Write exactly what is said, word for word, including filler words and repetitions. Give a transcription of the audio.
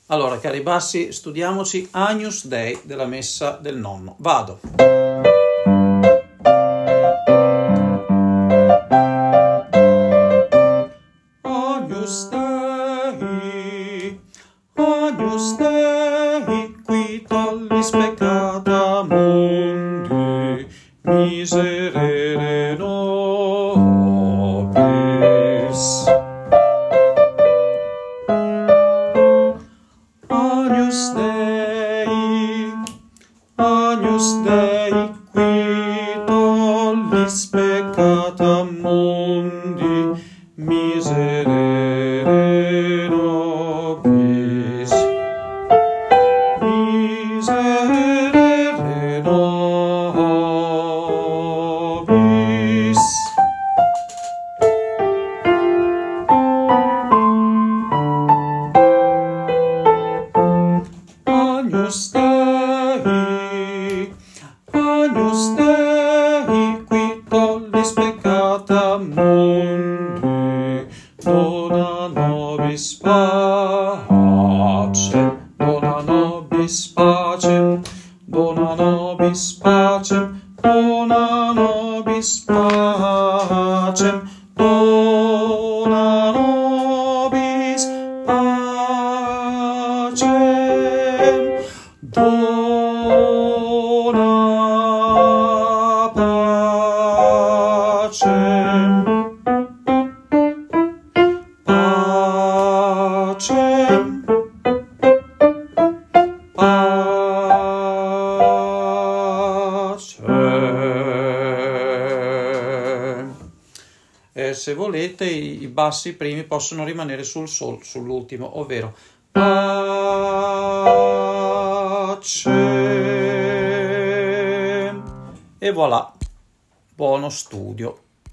Allora, cari bassi, studiamoci Agnus Dei della messa del nonno. Vado. Agnus Dei, Agnus Dei, qui tollis peccata mundi, miserere nobis. Agnus Dei, Agnus Dei, qui tollis peccata mundi, miserere nobis. Miserere nobis. Agnus Dei, Agnus Dei, qui tollis peccata mundi, dona nobis pacem, dona nobis pacem, dona nobis pacem, dona nobis pacem, dona nobis pacem, dona pacem, pacem, pacem. E se volete i, i bassi primi possono rimanere sul sol, sull'ultimo, ovvero pacem. E voilà, buono studio.